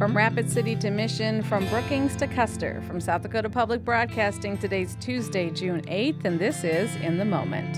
From Rapid City to Mission, from Brookings to Custer, from South Dakota Public Broadcasting, today's Tuesday, June 8th, and this is In the Moment.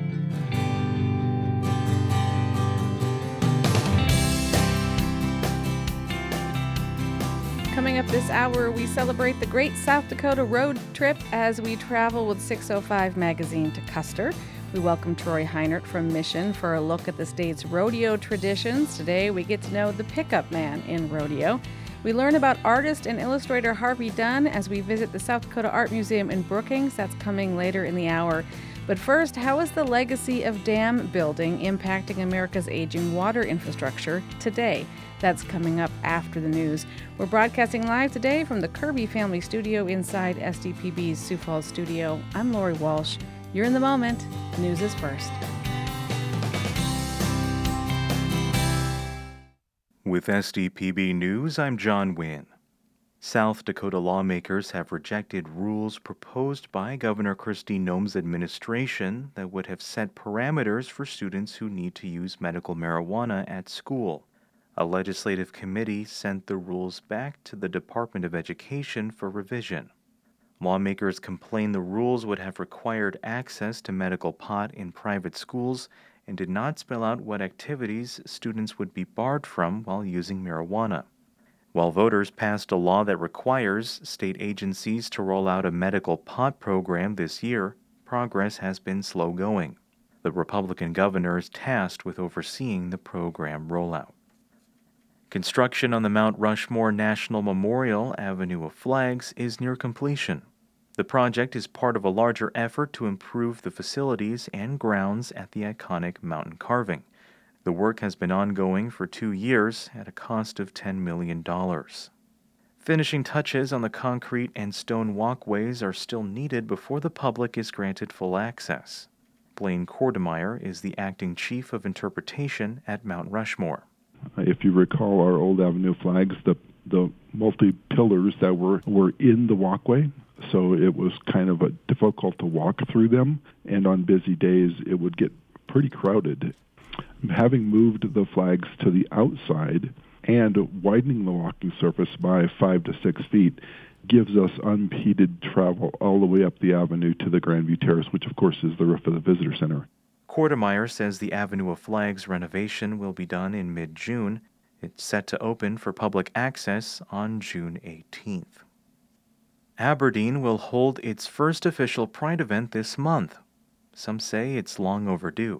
Coming up this hour, we celebrate the Great South Dakota Road Trip as we travel with 605 Magazine to Custer. We welcome Troy Heinert from Mission for a look at the state's rodeo traditions. Today, we get to know the pickup man in rodeo. We learn about artist and illustrator Harvey Dunn as we visit the South Dakota Art Museum in Brookings. That's coming later in the hour. But first, how is the legacy of dam building impacting America's aging water infrastructure today? That's coming up after the news. We're broadcasting live today from the Kirby Family Studio inside SDPB's Sioux Falls studio. I'm Lori Walsh. You're in the moment. News is first. With SDPB News, I'm John Wynn. South Dakota lawmakers have rejected rules proposed by Governor Kristi Noem's administration that would have set parameters for students who need to use medical marijuana at school. A legislative committee sent the rules back to the Department of Education for revision. Lawmakers complain the rules would have required access to medical pot in private schools and did not spell out what activities students would be barred from while using marijuana. While voters passed a law that requires state agencies to roll out a medical pot program this year, progress has been slow going. The Republican governor is tasked with overseeing the program rollout. Construction on the Mount Rushmore National Memorial Avenue of Flags is near completion. The project is part of a larger effort to improve the facilities and grounds at the iconic mountain carving. The work has been ongoing for 2 years at a cost of $10 million. Finishing touches on the concrete and stone walkways are still needed before the public is granted full access. Blaine Kordemeyer is the acting chief of interpretation at Mount Rushmore. If you recall our old avenue flags, the multi-pillars that were in the walkway, so it was kind of difficult to walk through them, and on busy days it would get pretty crowded. Having moved the flags to the outside and widening the walking surface by 5 to 6 feet gives us unimpeded travel all the way up the avenue to the Grandview Terrace, which of course is the roof of the visitor center. Kordemeyer says the Avenue of Flags renovation will be done in mid-June. It's set to open for public access on June 18th. Aberdeen will hold its first official Pride event this month. Some say it's long overdue.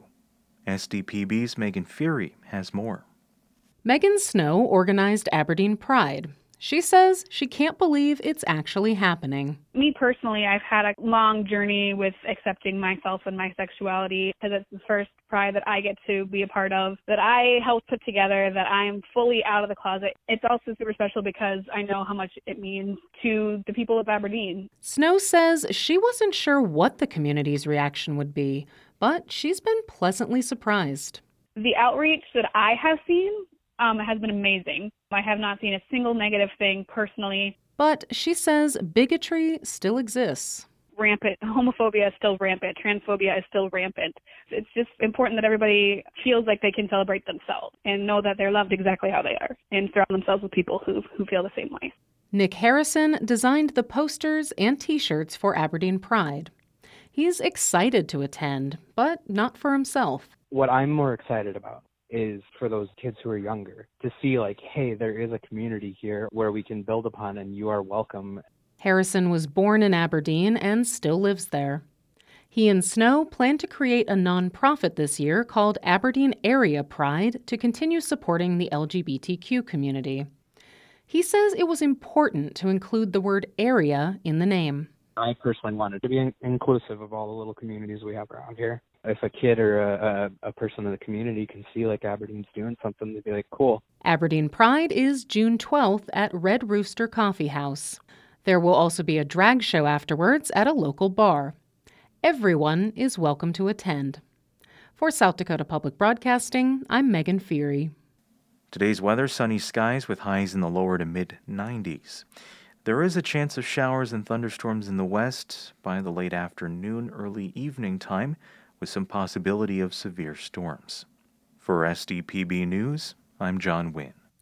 SDPB's Megan Fury has more. Megan Snow organized Aberdeen Pride. She says she can't believe it's actually happening. Me personally, I've had a long journey with accepting myself and my sexuality, because it's the first Pride that I get to be a part of, that I helped put together, that I am fully out of the closet. It's also super special because I know how much it means to the people of Aberdeen. Snow says she wasn't sure what the community's reaction would be, but she's been pleasantly surprised. The outreach that I have seen has been amazing. I have not seen a single negative thing personally. But she says bigotry still exists. Rampant. Homophobia is still rampant. Transphobia is still rampant. It's just important that everybody feels like they can celebrate themselves and know that they're loved exactly how they are and surround themselves with people who feel the same way. Nick Harrison designed the posters and T-shirts for Aberdeen Pride. He's excited to attend, but not for himself. What I'm more excited about is for those kids who are younger to see, like, hey, there is a community here where we can build upon and you are welcome. Harrison was born in Aberdeen and still lives there. He and Snow plan to create a nonprofit this year called Aberdeen Area Pride to continue supporting the LGBTQ community. He says it was important to include the word area in the name. I personally wanted to be inclusive of all the little communities we have around here. If a kid or a person in the community can see like Aberdeen's doing something, they'd be like, cool. Aberdeen Pride is June 12th at Red Rooster Coffee House. There will also be a drag show afterwards at a local bar. Everyone is welcome to attend. For South Dakota Public Broadcasting, I'm Megan Fury. Today's weather, sunny skies with highs in the lower to mid-90s. There is a chance of showers and thunderstorms in the west by the late afternoon, early evening time, with some possibility of severe storms. For SDPB News, I'm John Wynn.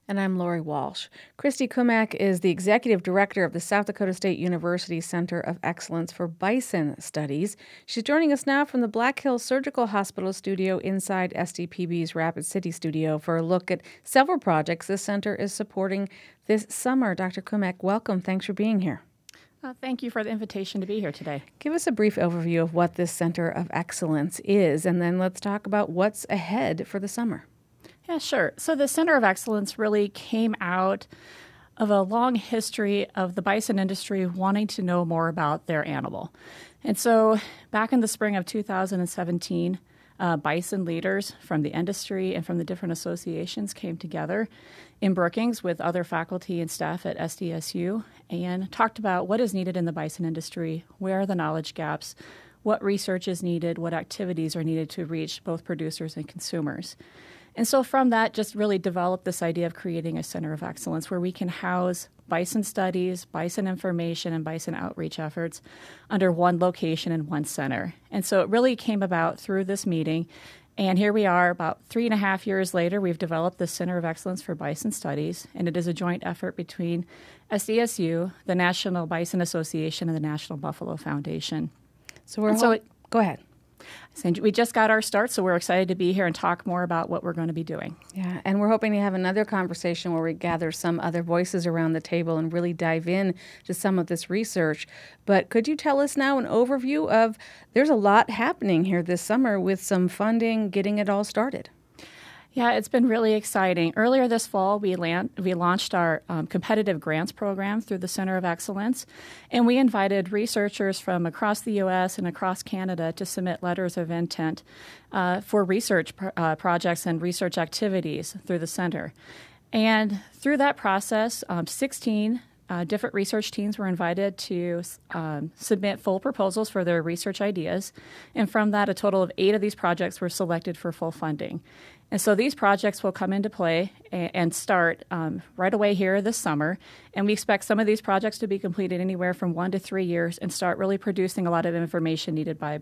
And I'm Lori Walsh. Christy Kumek is the Executive Director of the South Dakota State University Center of Excellence for Bison Studies. She's joining us now from the Black Hills Surgical Hospital studio inside SDPB's Rapid City studio for a look at several projects the center is supporting this summer. Dr. Kumek, welcome. Thanks for being here. Thank you for the invitation to be here today. Give us a brief overview of what this Center of Excellence is, and then let's talk about what's ahead for the summer. Yeah, sure. So the Center of Excellence really came out of a long history of the bison industry wanting to know more about their animal. And so back in the spring of 2017, bison leaders from the industry and from the different associations came together in Brookings with other faculty and staff at SDSU and talked about what is needed in the bison industry, where are the knowledge gaps, what research is needed, what activities are needed to reach both producers and consumers. And so from that, just really developed this idea of creating a center of excellence where we can house bison studies, bison information, and bison outreach efforts under one location and one center. And so it really came about through this meeting. And here we are about 3.5 years later, we've developed the Center of Excellence for Bison Studies, and it is a joint effort between SDSU, the National Bison Association, and the National Buffalo Foundation. Go ahead. We just got our start, so we're excited to be here and talk more about what we're going to be doing. Yeah, and we're hoping to have another conversation where we gather some other voices around the table and really dive in to some of this research. But could you tell us now an overview of, there's a lot happening here this summer with some funding, getting it all started? Yeah, it's been really exciting. Earlier this fall, we launched our competitive grants program through the Center of Excellence, and we invited researchers from across the U.S. and across Canada to submit letters of intent for research projects and research activities through the center. And through that process, 16 different research teams were invited to submit full proposals for their research ideas, and from that, a total of 8 of these projects were selected for full funding. And so these projects will come into play and start right away here this summer, and we expect some of these projects to be completed anywhere from 1 to 3 years and start really producing a lot of information needed by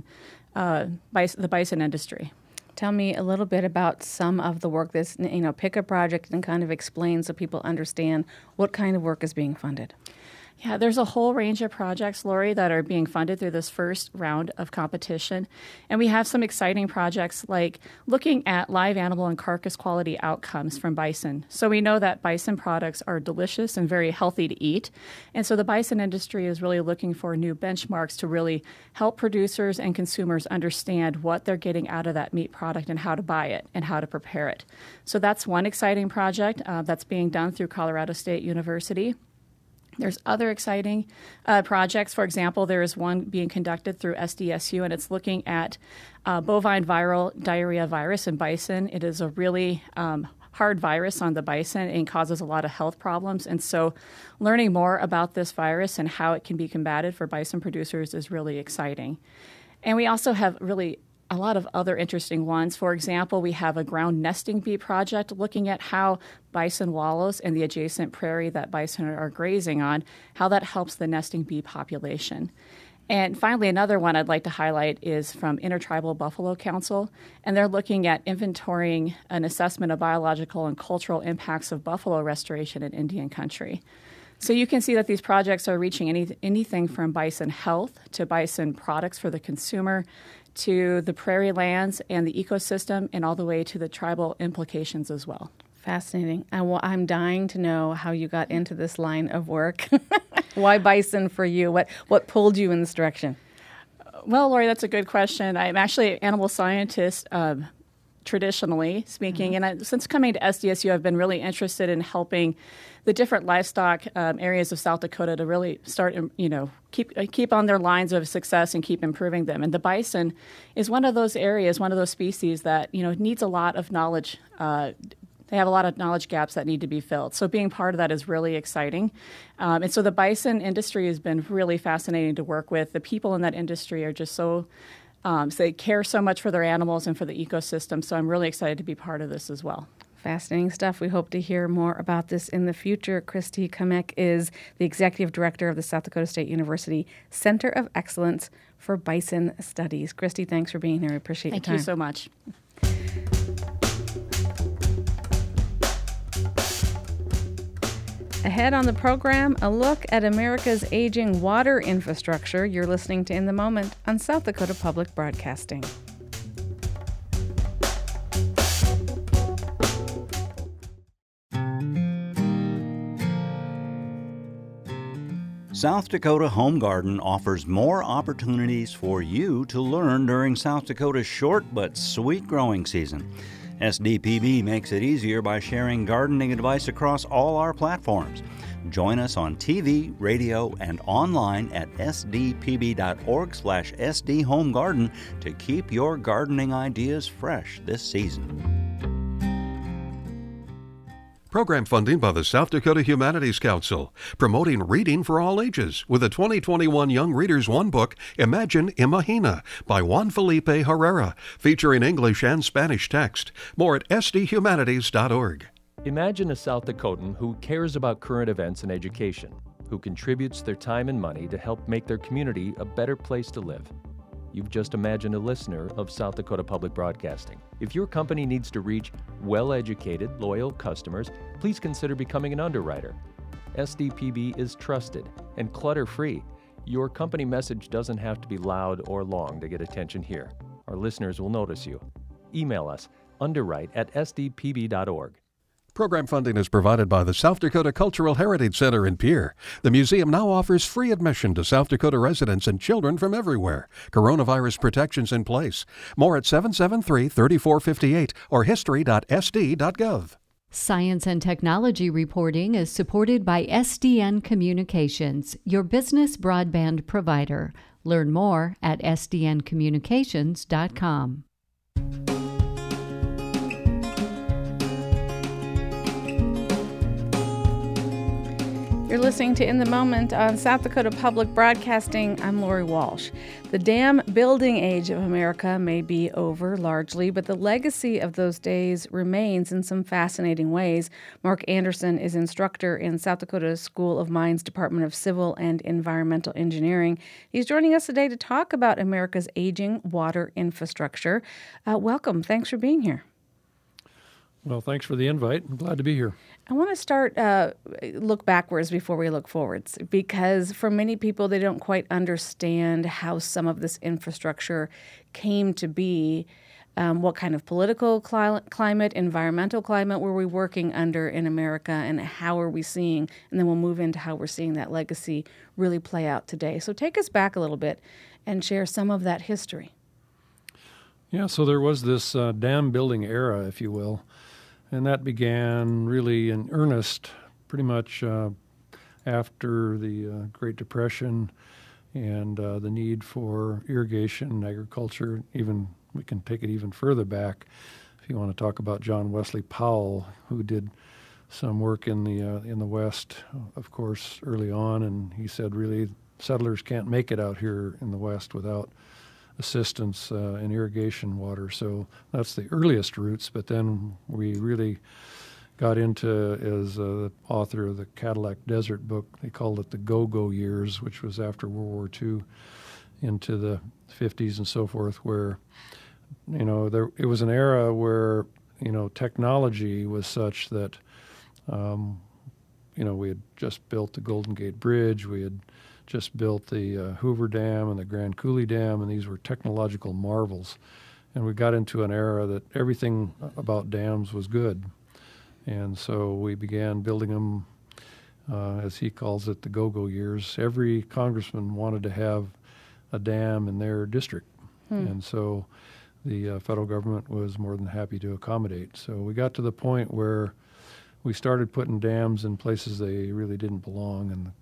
the bison industry. Tell me a little bit about some of the work that's, pick a project and kind of explain so people understand what kind of work is being funded. Yeah, there's a whole range of projects, Lori, that are being funded through this first round of competition. And we have some exciting projects like looking at live animal and carcass quality outcomes from bison. So we know that bison products are delicious and very healthy to eat. And so the bison industry is really looking for new benchmarks to really help producers and consumers understand what they're getting out of that meat product and how to buy it and how to prepare it. So that's one exciting project that's being done through Colorado State University. There's other exciting projects. For example, there is one being conducted through SDSU, and it's looking at bovine viral diarrhea virus in bison. It is a really hard virus on the bison and causes a lot of health problems. And so learning more about this virus and how it can be combated for bison producers is really exciting. And we also have really a lot of other interesting ones. For example, we have a ground nesting bee project looking at how bison wallows and the adjacent prairie that bison are grazing on, how that helps the nesting bee population. And finally, another one I'd like to highlight is from Intertribal Buffalo Council, and they're looking at inventorying an assessment of biological and cultural impacts of buffalo restoration in Indian country. So you can see that these projects are reaching anything from bison health to bison products for the consumer, to the prairie lands and the ecosystem, and all the way to the tribal implications as well. Fascinating. I'm dying to know how you got into this line of work. Why bison for you? What pulled you in this direction? Well, Lori, that's a good question. I'm actually an animal scientist, traditionally speaking, and since coming to SDSU, I've been really interested in helping the different livestock areas of South Dakota to really start, keep on their lines of success and keep improving them. And the bison is one of those areas, one of those species that needs a lot of knowledge. They have a lot of knowledge gaps that need to be filled. So being part of that is really exciting. And so the bison industry has been really fascinating to work with. The people in that industry are just so they care so much for their animals and for the ecosystem. So I'm really excited to be part of this as well. Fascinating stuff. We hope to hear more about this in the future. Christy Kumek is the Executive Director of the South Dakota State University Center of Excellence for Bison Studies. Christy, thanks for being here. I appreciate your time. Thank you so much. Ahead on the program, a look at America's aging water infrastructure. You're listening to In the Moment on South Dakota Public Broadcasting. South Dakota Home Garden offers more opportunities for you to learn during South Dakota's short but sweet growing season. SDPB makes it easier by sharing gardening advice across all our platforms. Join us on TV, radio, and online at sdpb.org/sdhomegarden to keep your gardening ideas fresh this season. Program funding by the South Dakota Humanities Council, promoting reading for all ages with the 2021 Young Readers One book, Imagine Imagina, by Juan Felipe Herrera, featuring English and Spanish text. More at sdhumanities.org. Imagine a South Dakotan who cares about current events and education, who contributes their time and money to help make their community a better place to live. You've just imagined a listener of South Dakota Public Broadcasting. If your company needs to reach well-educated, loyal customers, please consider becoming an underwriter. SDPB is trusted and clutter-free. Your company message doesn't have to be loud or long to get attention here. Our listeners will notice you. Email us, underwrite@sdpb.org. Program funding is provided by the South Dakota Cultural Heritage Center in Pierre. The museum now offers free admission to South Dakota residents and children from everywhere. Coronavirus protections in place. More at 773-3458 or history.sd.gov. Science and technology reporting is supported by SDN Communications, your business broadband provider. Learn more at sdncommunications.com. You're listening to In the Moment on South Dakota Public Broadcasting. I'm Lori Walsh. The dam building age of America may be over largely, but the legacy of those days remains in some fascinating ways. Mark Anderson is instructor in South Dakota School of Mines Department of Civil and Environmental Engineering. He's joining us today to talk about America's aging water infrastructure. Welcome. Thanks for being here. Well, thanks for the invite. I'm glad to be here. I want to start, look backwards before we look forwards, because for many people, they don't quite understand how some of this infrastructure came to be. What kind of political climate, environmental climate were we working under in America, and how are we seeing, and then we'll move into how we're seeing that legacy really play out today. So take us back a little bit and share some of that history. Yeah, so there was this dam building era, if you will. And that began really in earnest pretty much after the Great Depression and the need for irrigation and agriculture. Even we can take it even further back if you want to talk about John Wesley Powell, who did some work in the West, of course, early on. And he said really settlers can't make it out here in the West without assistance in irrigation water. So that's the earliest roots, but then we really got into, as the author of the Cadillac Desert book, they called it the go-go years, which was after World War II into the 50s and so forth, where, it was an era where, technology was such that, we had just built the Golden Gate Bridge, we had just built the Hoover Dam and the Grand Coulee Dam, and these were technological marvels. And we got into an era that everything about dams was good. And so we began building them, as he calls it, the go-go years. Every congressman wanted to have a dam in their district. And so the federal government was more than happy to accommodate. So we got to the point where we started putting dams in places they really didn't belong, and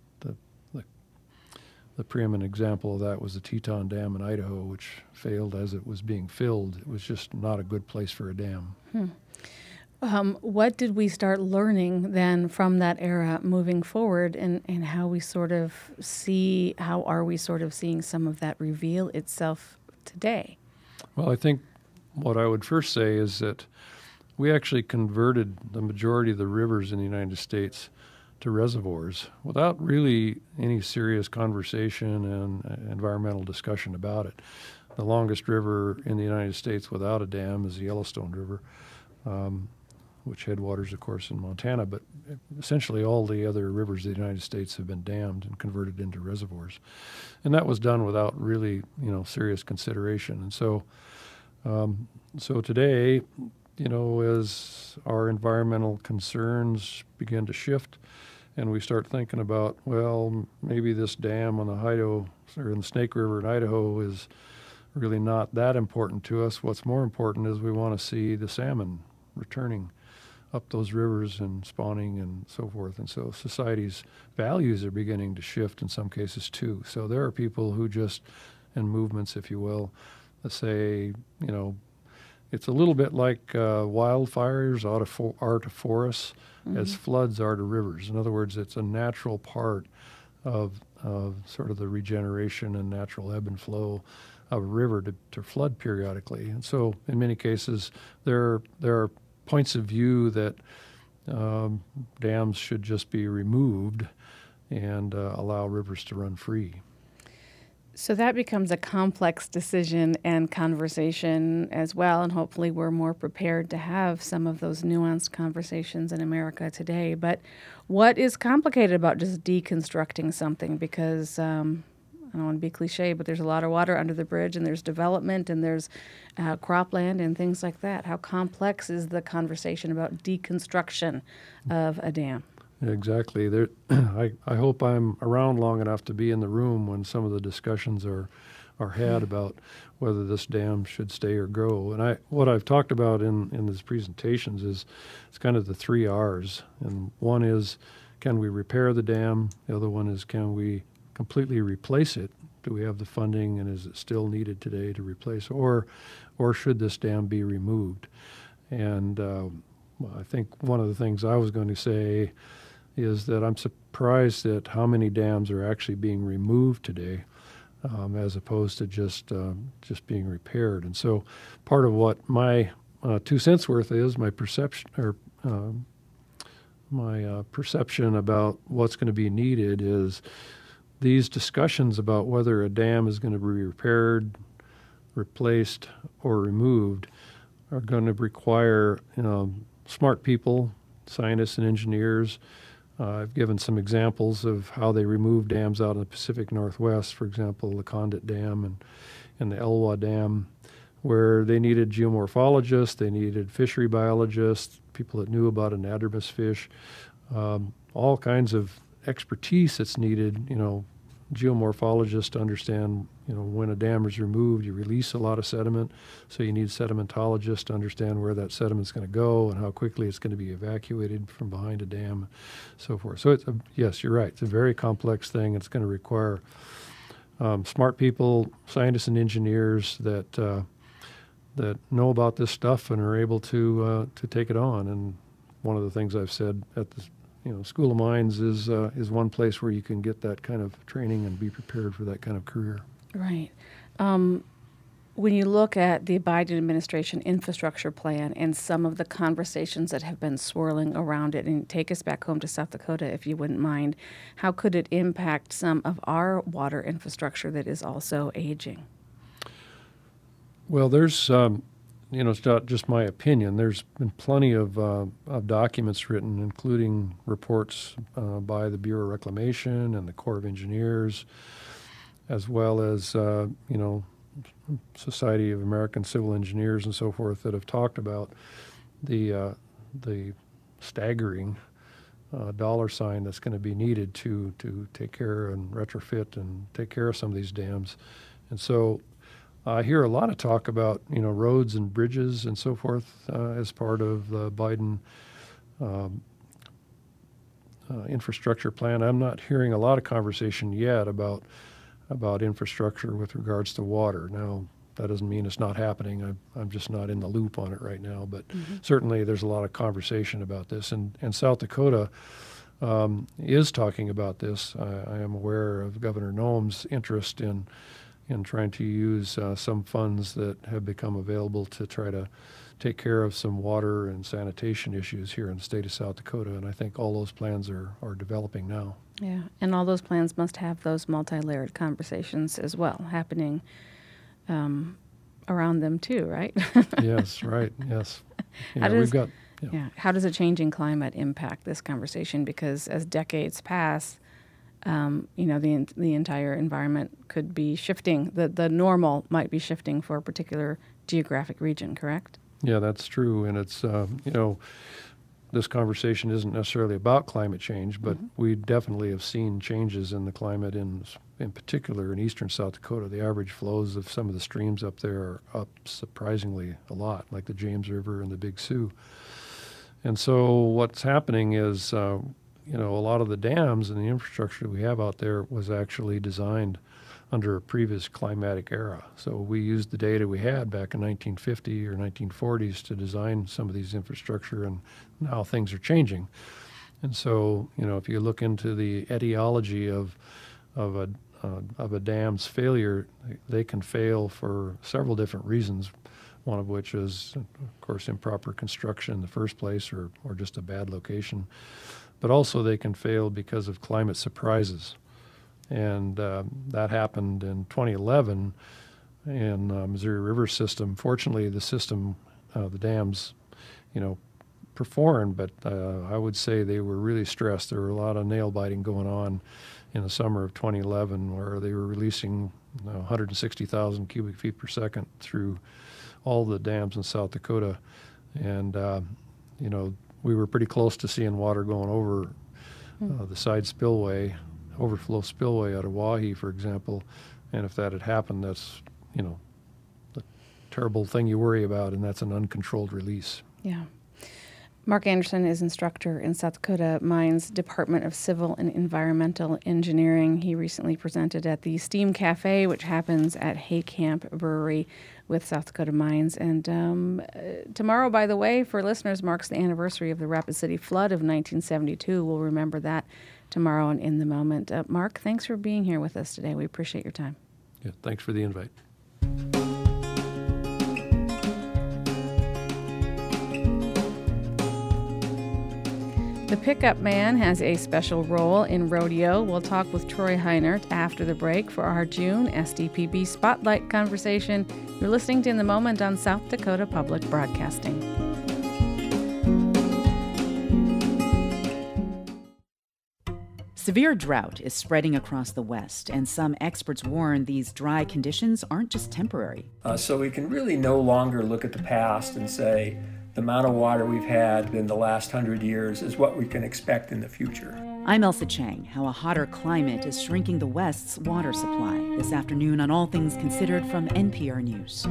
the preeminent example of that was the Teton Dam in Idaho, which failed as it was being filled. It was just not a good place for a dam. What did we start learning then from that era moving forward, and how we sort of how are we sort of seeing some of that reveal itself today? Well, I think what I would first say is that we actually converted the majority of the rivers in the United States to reservoirs without really any serious conversation and environmental discussion about it. The longest river in the United States without a dam is the Yellowstone River. which headwaters, of course, in Montana, but essentially all the other rivers of the United States have been dammed and converted into reservoirs. And that was done without really, serious consideration. And so today, as our environmental concerns begin to shift and we start thinking about, well, maybe this dam on the Idaho or in the Snake River in Idaho is really not that important to us. What's more important is we want to see the salmon returning up those rivers and spawning and so forth. And so society's values are beginning to shift in some cases too. So there are people who just, and movements, if you will, that say, it's a little bit like wildfires are to forests as floods are to rivers. In other words, it's a natural part of sort of the regeneration and natural ebb and flow of a river to flood periodically. And so in many cases, there are points of view that dams should just be removed and allow rivers to run free. So that becomes a complex decision and conversation as well, and hopefully we're more prepared to have some of those nuanced conversations in America today. But what is complicated about just deconstructing something? Because I don't want to be cliche, but there's a lot of water under the bridge, and there's development, and there's cropland and things like that. How complex is the conversation about deconstruction of a dam? Exactly. I hope I'm around long enough to be in the room when some of the discussions are had about whether this dam should stay or grow. And what I've talked about in these presentations is it's kind of the 3 R's. And one is, can we repair the dam? The other one is, can we completely replace it? Do we have the funding, and is it still needed today to replace? Or should this dam be removed? And I think one of the things I was going to say is that I'm surprised at how many dams are actually being removed today, as opposed to just being repaired. And so, part of what my 2 cents worth is my perception, perception about what's going to be needed is these discussions about whether a dam is going to be repaired, replaced, or removed are going to require smart people, scientists and engineers. I've given some examples of how they remove dams out in the Pacific Northwest, for example, the Condit Dam and the Elwha Dam, where they needed geomorphologists, they needed fishery biologists, people that knew about anadromous fish, all kinds of expertise that's needed, geomorphologists to understand, when a dam is removed, you release a lot of sediment, so you need sedimentologists to understand where that sediment's going to go and how quickly it's going to be evacuated from behind a dam, so forth. So yes, you're right. It's a very complex thing. It's going to require smart people, scientists and engineers that know about this stuff and are able to take it on. And one of the things I've said at the School of Mines is one place where you can get that kind of training and be prepared for that kind of career. Right. When you look at the Biden administration infrastructure plan and some of the conversations that have been swirling around it, and take us back home to South Dakota, if you wouldn't mind, how could it impact some of our water infrastructure that is also aging? Well, there's it's not just my opinion. There's been plenty of documents written, including reports by the Bureau of Reclamation and the Corps of Engineers, as well as Society of American Civil Engineers and so forth, that have talked about the staggering dollar sign that's going to be needed to take care and retrofit and take care of some of these dams. And so I hear a lot of talk about, roads and bridges and so forth as part of the Biden infrastructure plan. I'm not hearing a lot of conversation yet about infrastructure with regards to water. Now, that doesn't mean it's not happening. I'm just not in the loop on it right now. But certainly there's a lot of conversation about this. And South Dakota is talking about this. I am aware of Governor Noem's interest in trying to use some funds that have become available to try to take care of some water and sanitation issues here in the state of South Dakota. And I think all those plans are developing now. Yeah, and all those plans must have those multi-layered conversations as well happening around them too, right? Yes, right, yes. How does Yeah. How does a changing climate impact this conversation? Because as decades pass, the entire environment could be shifting. The normal might be shifting for a particular geographic region, correct? Yeah, that's true. And it's, this conversation isn't necessarily about climate change, but we definitely have seen changes in the climate in particular in eastern South Dakota. The average flows of some of the streams up there are up surprisingly a lot, like the James River and the Big Sioux. And so what's happening is, a lot of the dams and the infrastructure we have out there was actually designed under a previous climatic era. So we used the data we had back in 1950 or 1940s to design some of these infrastructure, and now things are changing. And so, if you look into the etiology of a dam's failure, they can fail for several different reasons, one of which is, of course, improper construction in the first place or just a bad location. But also they can fail because of climate surprises. And that happened in 2011 in Missouri River system. Fortunately, the system, the dams, performed, but I would say they were really stressed. There were a lot of nail biting going on in the summer of 2011 where they were releasing 160,000 cubic feet per second through all the dams in South Dakota. And, we were pretty close to seeing water going over the side spillway, overflow spillway out of Wahi, for example. And if that had happened, that's, the terrible thing you worry about, and that's an uncontrolled release. Yeah. Mark Anderson is instructor in South Dakota Mines Department of Civil and Environmental Engineering. He recently presented at the Steam Cafe, which happens at Hay Camp Brewery with South Dakota Mines. And tomorrow, by the way, for listeners, marks the anniversary of the Rapid City flood of 1972. We'll remember that tomorrow and in the moment. Mark, thanks for being here with us today. We appreciate your time. Yeah, thanks for the invite. The Pickup Man has a special role in rodeo. We'll talk with Troy Heinert after the break for our June SDPB Spotlight conversation. You're listening to In the Moment on South Dakota Public Broadcasting. Severe drought is spreading across the West, and some experts warn these dry conditions aren't just temporary. So we can really no longer look at the past and say, the amount of water we've had in the last 100 years is what we can expect in the future. I'm Elsa Chang. How a hotter climate is shrinking the West's water supply. This afternoon on All Things Considered from NPR News.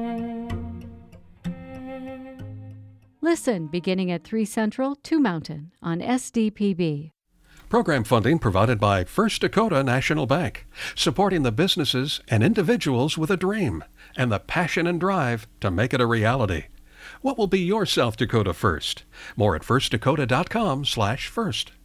Listen beginning at 3 Central, 2 Mountain on SDPB. Program funding provided by First Dakota National Bank, supporting the businesses and individuals with a dream and the passion and drive to make it a reality. What will be your South Dakota first? More at firstdakota.com/first.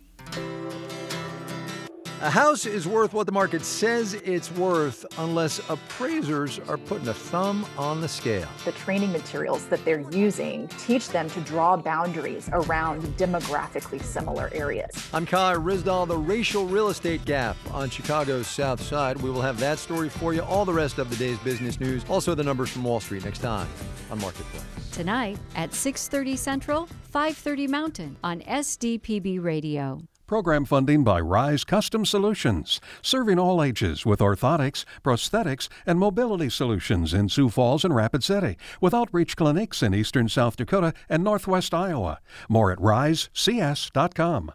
A house is worth what the market says it's worth unless appraisers are putting a thumb on the scale. The training materials that they're using teach them to draw boundaries around demographically similar areas. I'm Kai Rizdal, the racial real estate gap on Chicago's South Side. We will have that story for you, all the rest of the day's business news, also the numbers from Wall Street next time on Marketplace. Tonight at 6:30 Central, 5:30 Mountain on SDPB Radio. Program funding by Rise Custom Solutions, serving all ages with orthotics, prosthetics, and mobility solutions in Sioux Falls and Rapid City, with outreach clinics in eastern South Dakota and northwest Iowa. More at risecs.com.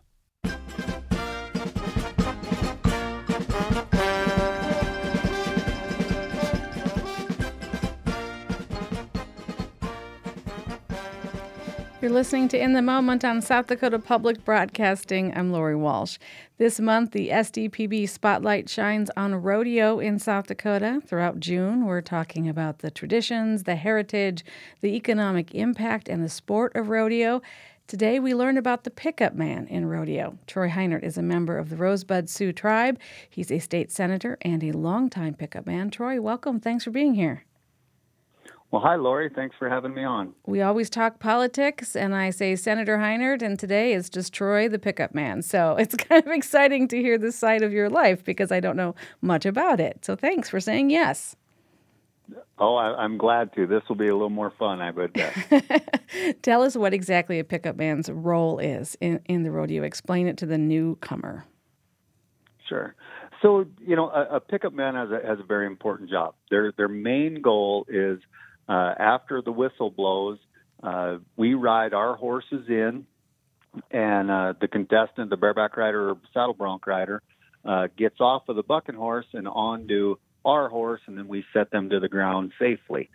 You're listening to In the Moment on South Dakota Public Broadcasting. I'm Lori Walsh. This month, the SDPB Spotlight shines on rodeo in South Dakota. Throughout June, we're talking about the traditions, the heritage, the economic impact, and the sport of rodeo. Today, we learn about the pickup man in rodeo. Troy Heinert is a member of the Rosebud Sioux tribe. He's a state senator and a longtime pickup man. Troy, welcome. Thanks for being here. Well, hi, Lori. Thanks for having me on. We always talk politics, and I say Senator Heinert, and today it's just Troy, the pickup man. So it's kind of exciting to hear this side of your life because I don't know much about it. So thanks for saying yes. Oh, I'm glad to. This will be a little more fun, I would bet. Tell us what exactly a pickup man's role is in the rodeo. Explain it to the newcomer. Sure. So, a pickup man has a very important job. Their main goal is after the whistle blows, we ride our horses in, and the contestant, the bareback rider or saddle bronc rider, gets off of the bucking horse and onto our horse, and then we set them to the ground safely.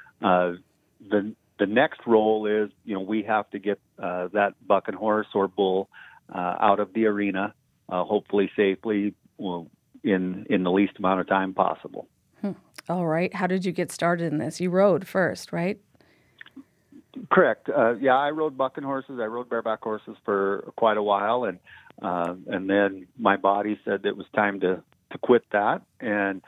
The next role is, we have to get that bucking horse or bull out of the arena, hopefully safely, in the least amount of time possible. All right. How did you get started in this? You rode first, right? Correct. I rode bucking horses. I rode bareback horses for quite a while, and then my body said it was time to quit that, and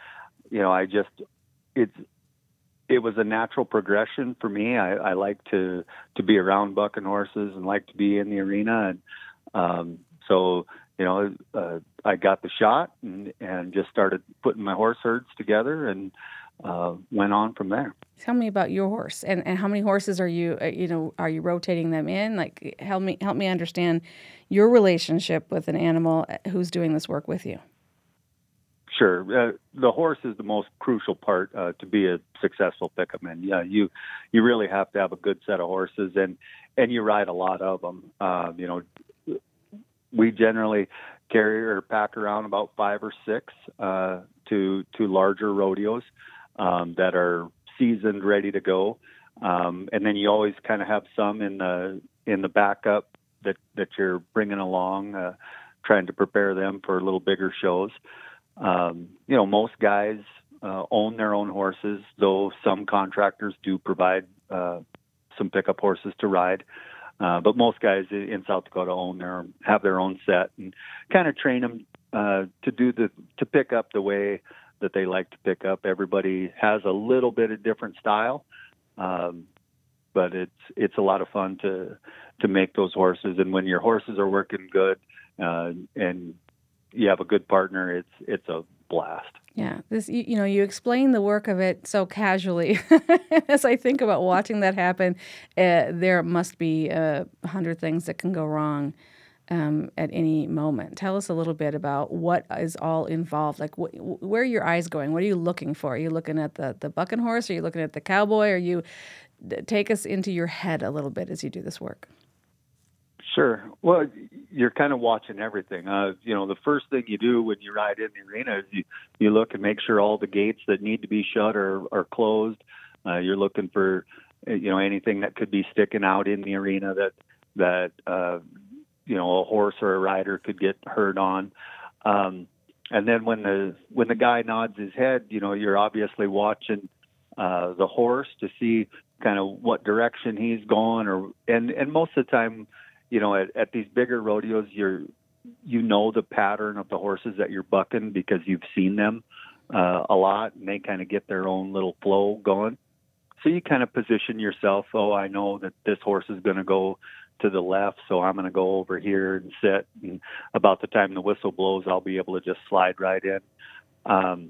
it was a natural progression for me. I like to be around bucking horses and like to be in the arena, and so I got the shot and just started putting my horse herds together and went on from there. Tell me about your horse and how many horses are you are you rotating them in? Like help me understand your relationship with an animal who's doing this work with you. Sure. The horse is the most crucial part to be a successful pickup man. Yeah, you really have to have a good set of horses, and you ride a lot of them. We generally carry or pack around about 5 or 6 to larger rodeos that are seasoned, ready to go, and then you always kind of have some in the backup that you're bringing along, trying to prepare them for a little bigger shows. Most guys own their own horses, though some contractors do provide some pickup horses to ride. But most guys in South Dakota have their own set and kind of train them to pick up the way that they like to pick up. Everybody has a little bit of different style, but it's a lot of fun to make those horses. And when your horses are working good and you have a good partner, it's a blast. Yeah, this you explain the work of it so casually. As I think about watching that happen, there must be 100 things that can go wrong at any moment. Tell us a little bit about what is all involved. Like, where are your eyes going? What are you looking for? Are you looking at the bucking horse? Are you looking at the cowboy? Are you take us into your head a little bit as you do this work? Sure. Well, you're kind of watching everything. The first thing you do when you ride in the arena is you look and make sure all the gates that need to be shut are closed. You're looking for anything that could be sticking out in the arena that a horse or a rider could get hurt on. And then when the guy nods his head, you're obviously watching the horse to see kind of what direction he's going, and most of the time, at these bigger rodeos, the pattern of the horses that you're bucking because you've seen them a lot, and they kind of get their own little flow going. So you kind of position yourself. Oh, I know that this horse is going to go to the left, so I'm going to go over here and sit. And about the time the whistle blows, I'll be able to just slide right in.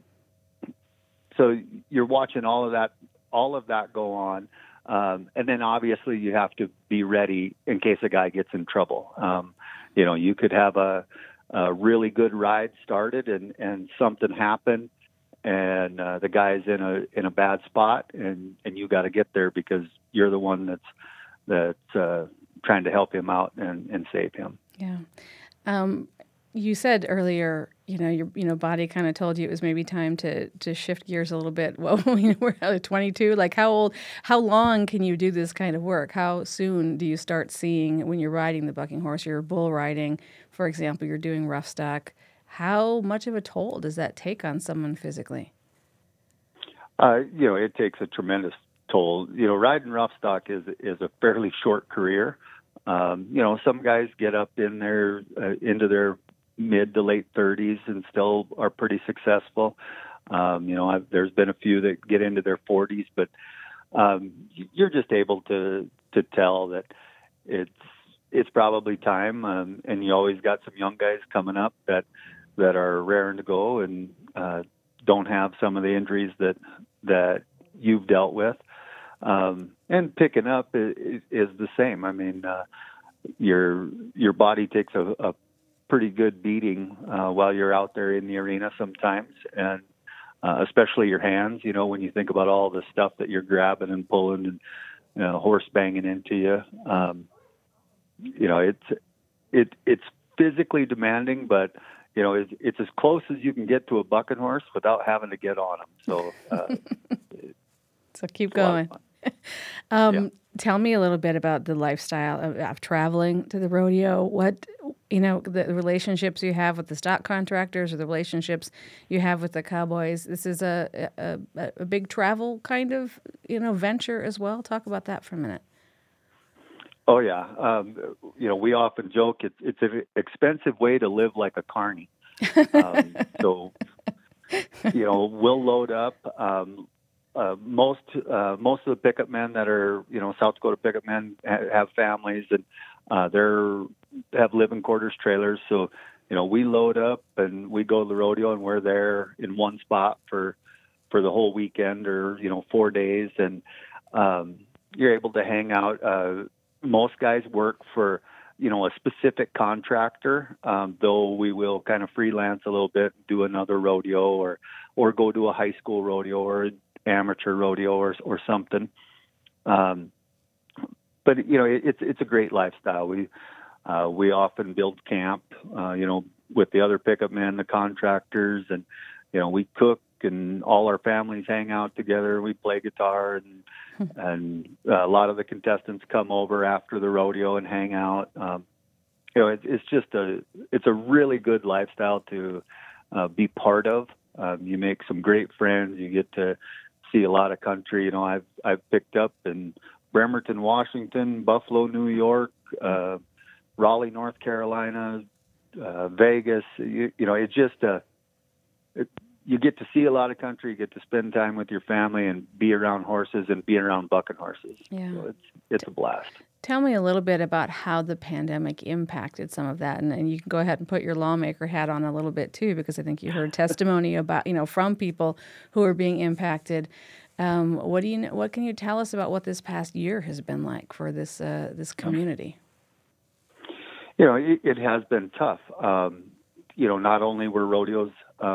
So you're watching all of that go on. And then obviously you have to be ready in case a guy gets in trouble. You could have a really good ride started and something happen, and the guy's in a bad spot, and you got to get there because you're the one that's trying to help him out and save him. Yeah. You said earlier, your body kind of told you it was maybe time to shift gears a little bit. Well, we're at 22. Like, how long can you do this kind of work? How soon do you start seeing when you're riding the bucking horse, you're bull riding, for example, you're doing rough stock? How much of a toll does that take on someone physically? It takes a tremendous toll. Riding rough stock is a fairly short career. Some guys get up in into their mid to late 30s and still are pretty successful. There's been a few that get into their 40s, but you're just able to tell that it's probably time. And you always got some young guys coming up that are raring to go and don't have some of the injuries that you've dealt with. And picking up is the same. I mean, your body takes a pretty good beating while you're out there in the arena sometimes, and especially your hands. You know, when you think about all the stuff that you're grabbing and pulling and horse banging into you. You know, it's physically demanding, but you know, it's as close as you can get to a bucking horse without having to get on them. So, so keep going. Tell me a little bit about the lifestyle of traveling to the rodeo. What, you know, the relationships you have with the stock contractors, or the relationships you have with the cowboys. This is a big travel kind of, you know, venture as well. Talk about that for a minute. Oh yeah, you know, we often joke it's an expensive way to live like a carny. So, you know, we'll load up. Most of the pickup men that are, you know, South Dakota pickup men have families, and have living quarters trailers. So, you know, we load up and we go to the rodeo, and we're there in one spot for the whole weekend, or, you know, 4 days, and you're able to hang out. Most guys work for, you know, a specific contractor, though we will kind of freelance a little bit, do another rodeo, or go to a high school rodeo or amateur rodeo or something. But you know, it's a great lifestyle. We often build camp, you know, with the other pickup men, the contractors, and you know, we cook, and all our families hang out together. We play guitar, and a lot of the contestants come over after the rodeo and hang out. You know, it's just it's a really good lifestyle to be part of. You make some great friends. You get to see a lot of country. You know, I've picked up in Bremerton, Washington, Buffalo, New York, Raleigh, North Carolina, Vegas. You know, it's just you get to see a lot of country. You get to spend time with your family and be around horses and be around bucking horses. Yeah, so it's a blast. Tell me a little bit about how the pandemic impacted some of that, and you can go ahead and put your lawmaker hat on a little bit too, because I think you heard testimony about, you know, from people who are being impacted. What can you tell us about what this past year has been like for this community? You know, it has been tough. You know, not only were rodeos,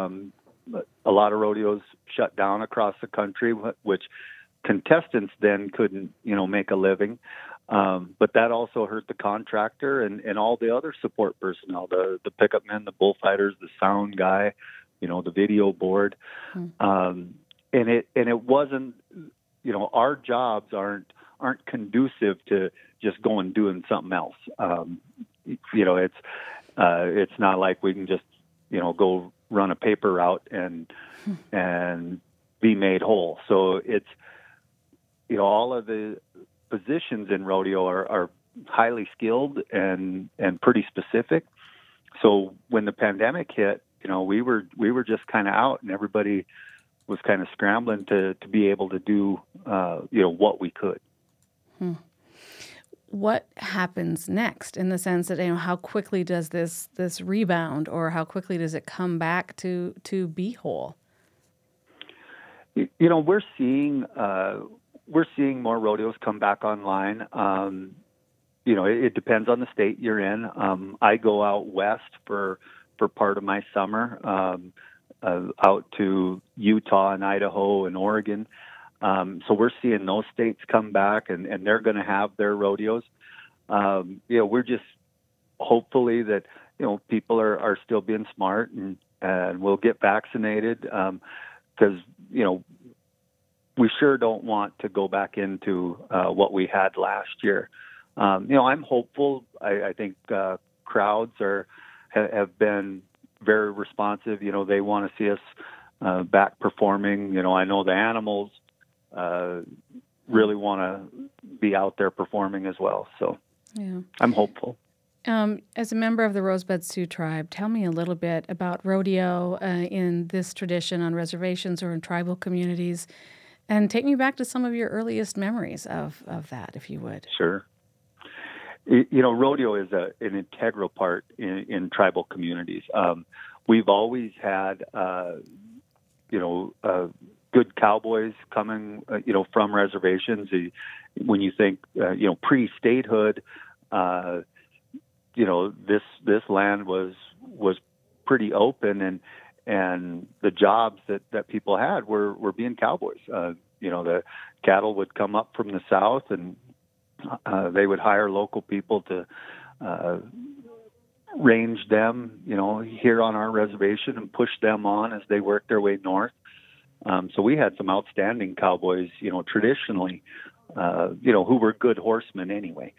a lot of rodeos shut down across the country, which contestants then couldn't, you know, make a living. But that also hurt the contractor and all the other support personnel, the pickup men, the bullfighters, the sound guy, you know, the video board. And it wasn't, you know, our jobs aren't conducive to just going doing something else. You know, it's not like we can just, you know, go run a paper route and be made whole. So it's, you know, all of the positions in rodeo are highly skilled and pretty specific. So when the pandemic hit, you know, we were just kind of out, and everybody was kind of scrambling to be able to do, you know, what we could. What happens next, in the sense that, you know, how quickly does this rebound, or how quickly does it come back to be whole? You know, we're seeing more rodeos come back online. You know, it depends on the state you're in. I go out west for part of my summer, out to Utah and Idaho and Oregon. So we're seeing those states come back, and they're going to have their rodeos. You know, we're just hopefully that, you know, people are still being smart and will get vaccinated, because, you know, we sure don't want to go back into what we had last year. You know, I'm hopeful. I think crowds have been very responsive. You know, they want to see us back performing. You know, I know the animals really want to be out there performing as well. So yeah, I'm hopeful. As a member of the Rosebud Sioux tribe, tell me a little bit about rodeo in this tradition on reservations or in tribal communities, and take me back to some of your earliest memories of that, if you would. Sure. You know, rodeo is an integral part in tribal communities. We've always had, you know, good cowboys coming, from reservations. When you think, pre-statehood, this land was pretty open, and the jobs that people had were being cowboys. The cattle would come up from the south, and they would hire local people to range them, here on our reservation and push them on as they worked their way north. So we had some outstanding cowboys, traditionally, who were good horsemen anyway.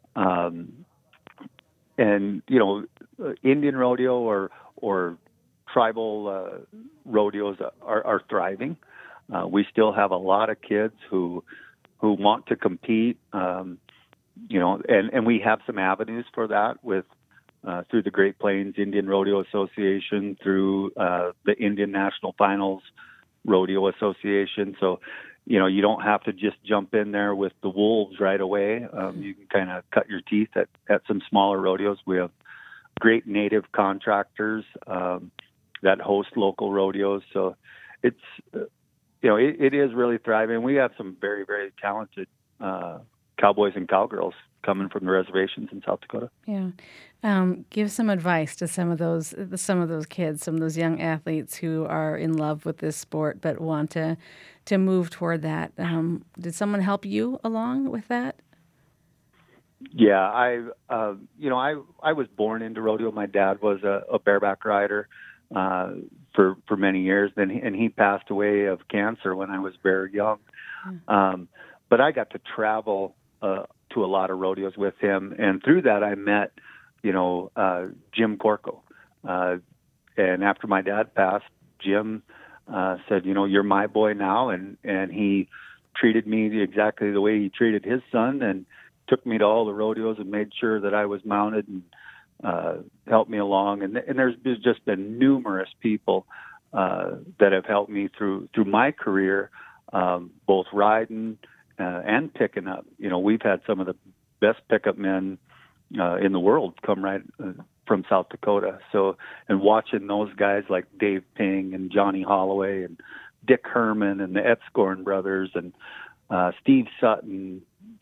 Indian rodeo or tribal rodeos are thriving. We still have a lot of kids who want to compete, and we have some avenues for that with through the Great Plains Indian Rodeo Association, through the Indian National Finals Rodeo Association. So, you don't have to just jump in there with the wolves right away. You can kind of cut your teeth at some smaller rodeos. We have great native contractors that host local rodeos. So it's, it is really thriving. We have some very, very talented cowboys and cowgirls coming from the reservations in South Dakota. Yeah. Give some advice to some of those kids, some of those young athletes who are in love with this sport but want to move toward that. Did someone help you along with that? Yeah, I was born into rodeo. My dad was a bareback rider for many years, and he passed away of cancer when I was very young. But I got to travel to a lot of rodeos with him, and through that I met, Jim Corco. And after my dad passed, Jim said, you're my boy now, and he treated me exactly the way he treated his son, and took me to all the rodeos and made sure that I was mounted and helped me along. And there's just been numerous people that have helped me through my career, both riding and picking up. We've had some of the best pickup men in the world come right from South Dakota. So, and watching those guys like Dave Ping and Johnny Holloway and Dick Herman and the Etzkorn brothers and Steve Sutton,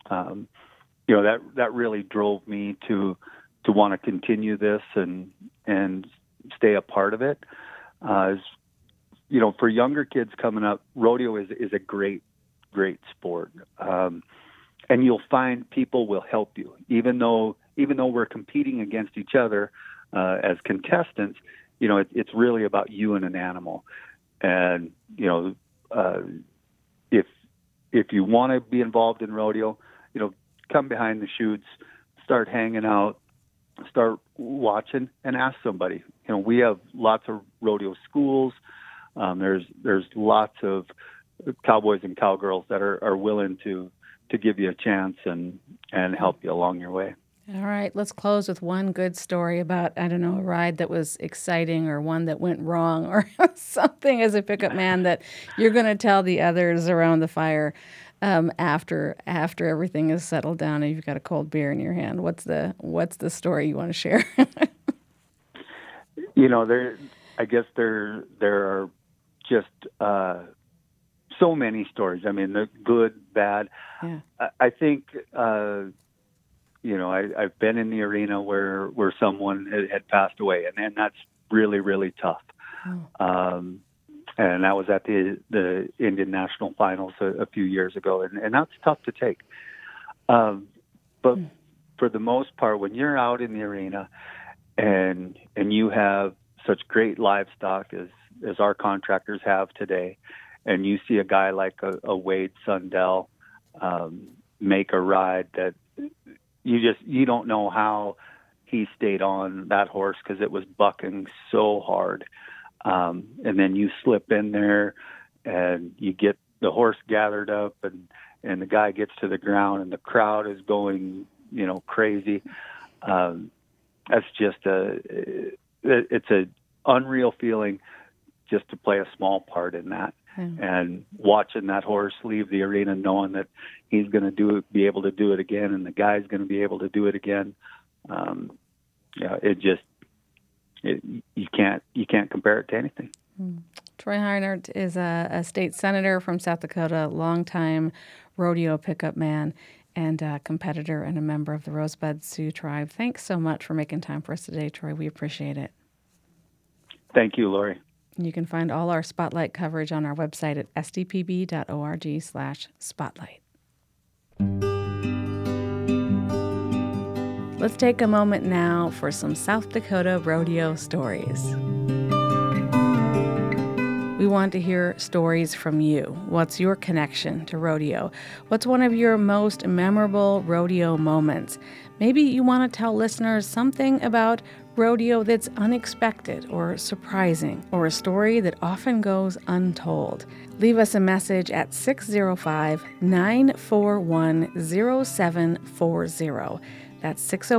that really drove me to want to continue this and stay a part of it. For younger kids coming up, rodeo is a great sport. And you'll find people will help you, even though we're competing against each other as contestants. It's really about you and an animal. And if you want to be involved in rodeo, come behind the chutes, start hanging out, start watching, and ask somebody. We have lots of rodeo schools. There's lots of cowboys and cowgirls that are willing to give you a chance and help you along your way. All right, let's close with one good story about, a ride that was exciting or one that went wrong or something as a pickup man that you're going to tell the others around the fire after everything is settled down and you've got a cold beer in your hand. What's the story you want to share? There are just so many stories. I mean, the good, bad. Yeah. I think I've been in the arena where someone had passed away, and that's really, really tough. Oh. And that was at the Indian National Finals a few years ago, and that's tough to take. But for the most part, when you're out in the arena and you have such great livestock as our contractors have today, and you see a guy like a Wade Sundell make a ride that you don't know how he stayed on that horse because it was bucking so hard. And then you slip in there and you get the horse gathered up and the guy gets to the ground and the crowd is going, crazy. That's just it's an unreal feeling just to play a small part in that. And watching that horse leave the arena, knowing that he's going to be able to do it again, and the guy's going to be able to do it again. You can't compare it to anything. Troy Heinert is a state senator from South Dakota, longtime rodeo pickup man and a competitor and a member of the Rosebud Sioux Tribe. Thanks so much for making time for us today, Troy. We appreciate it. Thank you, Lori. You can find all our Spotlight coverage on our website at sdpb.org/spotlight. Let's take a moment now for some South Dakota rodeo stories. We want to hear stories from you. What's your connection to rodeo? What's one of your most memorable rodeo moments? Maybe you want to tell listeners something about rodeo that's unexpected or surprising, or a story that often goes untold. Leave us a message at 605-941-0740. That's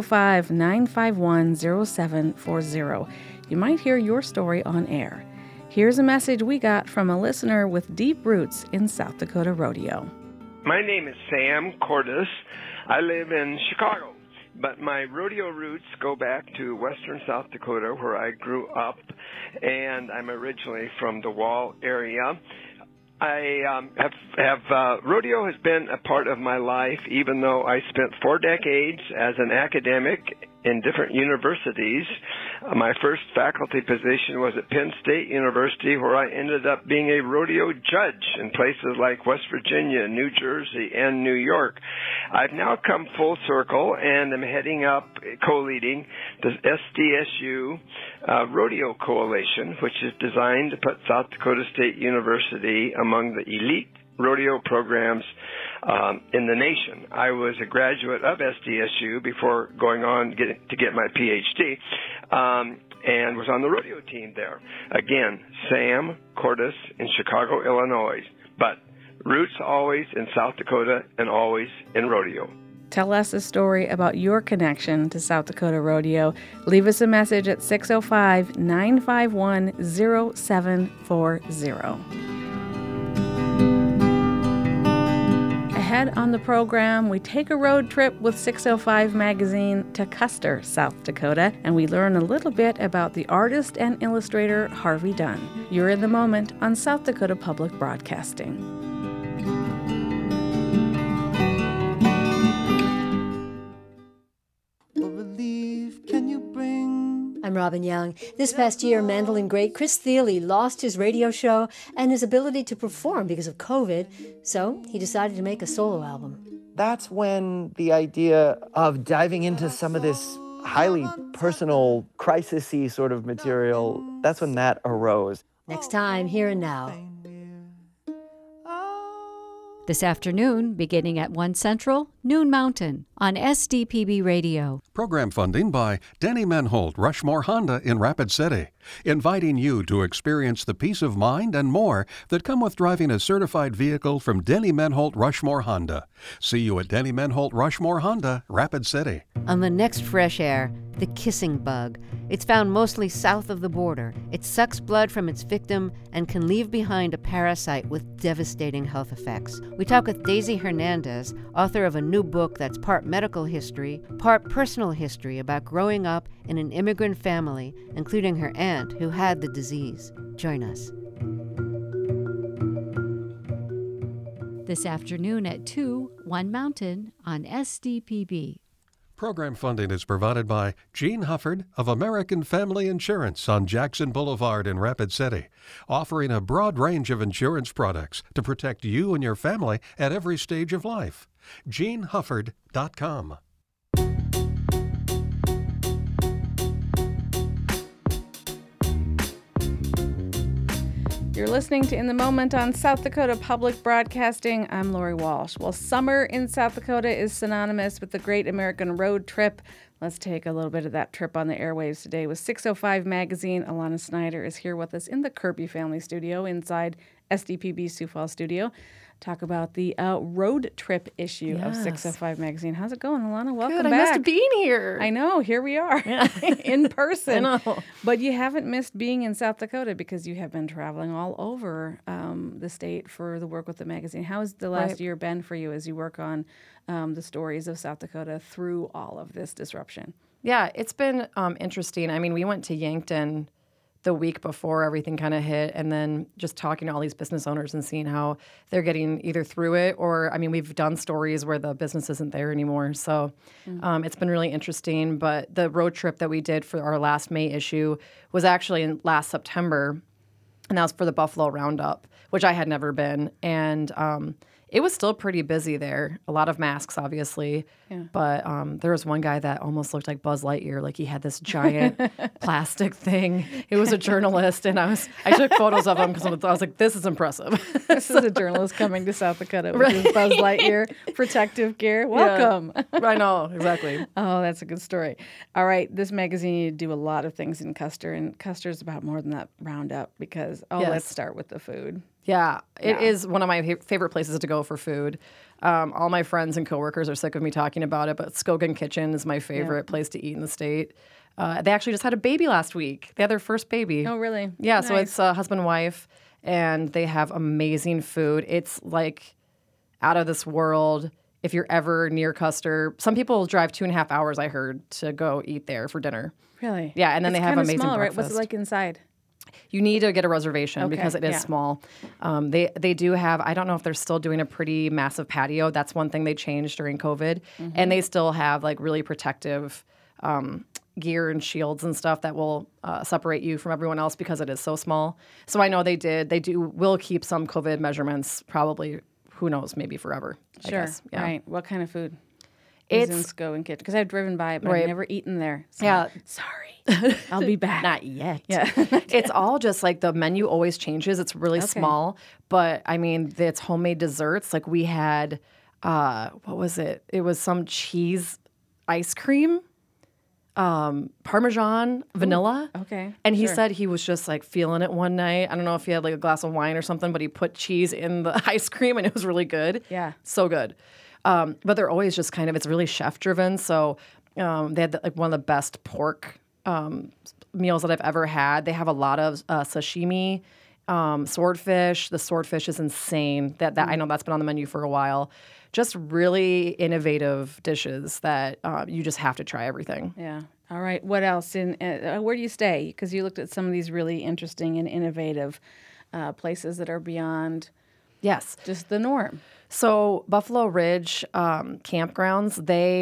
605-951-0740. You might hear your story on air. Here's a message we got from a listener with deep roots in South Dakota rodeo. My name is Sam Cordes. I live in Chicago, but my rodeo roots go back to western South Dakota, where I grew up, and I'm originally from the Wall area. Rodeo has been a part of my life, even though I spent 4 decades as an academic in different universities. My first faculty position was at Penn State University, where I ended up being a rodeo judge in places like West Virginia, New Jersey, and New York. I've now come full circle and am heading up, co-leading the SDSU Rodeo Coalition, which is designed to put South Dakota State University among the elite rodeo programs in the nation. I was a graduate of SDSU before going on to get my PhD, and was on the rodeo team there. Again, Sam Cordes in Chicago, Illinois, but roots always in South Dakota and always in rodeo. Tell us a story about your connection to South Dakota rodeo. Leave us a message at 605-951-0740. Ahead on the program, we take a road trip with 605 Magazine to Custer, South Dakota, and we learn a little bit about the artist and illustrator Harvey Dunn. You're in the moment on South Dakota Public Broadcasting. I'm Robin Young. This past year, mandolin great Chris Thile lost his radio show and his ability to perform because of COVID, so he decided to make a solo album. That's when the idea of diving into some of this highly personal, crisis-y sort of material, that's when that arose. Next time, Here and Now. This afternoon, beginning at 1 Central, Noon Mountain, on SDPB Radio. Program funding by Denny Menholt, Rushmore Honda in Rapid City, inviting you to experience the peace of mind and more that come with driving a certified vehicle from Denny Menholt, Rushmore Honda. See you at Denny Menholt, Rushmore Honda, Rapid City. On the next Fresh Air, the kissing bug. It's found mostly south of the border. It sucks blood from its victim and can leave behind a parasite with devastating health effects. We talk with Daisy Hernandez, author of a new book that's part medical history, part personal history about growing up in an immigrant family, including her aunt who had the disease. Join us. This afternoon at 2, One Mountain on SDPB. Program funding is provided by Gene Hufford of American Family Insurance on Jackson Boulevard in Rapid City, offering a broad range of insurance products to protect you and your family at every stage of life. GeneHufford.com. You're listening to In the Moment on South Dakota Public Broadcasting. I'm Lori Walsh. Well, summer in South Dakota is synonymous with the Great American Road Trip. Let's take a little bit of that trip on the airwaves today with 605 Magazine. Alana Snyder is here with us in the Kirby Family Studio inside SDPB Sioux Falls Studio. Talk about the road trip issue of 605 Magazine. How's it going, Alana? Welcome Good. back. I missed being here. I know. Here we are in person. I know. But you haven't missed being in South Dakota because you have been traveling all over the state for the work with the magazine. How has the last year been for you as you work on the stories of South Dakota through all of this disruption? Yeah, it's been interesting. I mean, we went to Yankton the week before everything kind of hit, and then just talking to all these business owners and seeing how they're getting either through it or, I mean, we've done stories where the business isn't there anymore. So it's been really interesting. But the road trip that we did for our last May issue was actually in last September, and that was for the Buffalo Roundup, which I had never been. And it was still pretty busy there. A lot of masks, obviously. Yeah. But there was one guy that almost looked like Buzz Lightyear. Like he had this giant plastic thing. It was a journalist, and I took photos of him because I was like, this is impressive. This is a journalist coming to South Dakota with his Buzz Lightyear protective gear. Welcome. Yeah. I know, exactly. Oh, that's a good story. All right, this magazine, you do a lot of things in Custer, and Custer's about more than that roundup because, let's start with the food. Yeah, it is one of my favorite places to go for food. All my friends and coworkers are sick of me talking about it, but Skogan Kitchen is my favorite place to eat in the state. They actually just had a baby last week. They had their first baby. Oh, really? Yeah, Nice. so it's husband and wife, and they have amazing food. It's like out of this world. If you're ever near Custer, some people drive 2.5 hours, I heard, to go eat there for dinner. Really? Yeah, and then It's they have kinda amazing small, breakfast. Right? What's it like inside? You need to get a reservation because it is yeah. small. They do have, I don't know if they're still doing a pretty massive patio. That's one thing they changed during COVID. Mm-hmm. And they still have like really protective gear and shields and stuff that will separate you from everyone else because it is so small. So I know will keep some COVID measurements probably, who knows, maybe forever. I Sure. guess. Yeah. Right. What kind of food? It's in Skogan Kitchen because I've driven by it, but Right. I've never eaten there. So Yeah. sorry. I'll be back. Not yet. Yeah. It's all just like the menu always changes. It's really Okay. small, but I mean, it's homemade desserts. Like we had, what was it? It was some cheese ice cream, Parmesan, vanilla. Okay. And he Sure. said he was just like feeling it one night. I don't know if he had like a glass of wine or something, but he put cheese in the ice cream and it was really good. Yeah. So good. But they're always just kind of, it's really chef driven. So they had like one of the best pork meals that I've ever had. They have a lot of sashimi, swordfish. The swordfish is insane. That I know that's been on the menu for a while. Just really innovative dishes that you just have to try everything. Yeah. All right. What else? Where do you stay? Because you looked at some of these really interesting and innovative places that are beyond Yes. just the norm. So Buffalo Ridge campgrounds,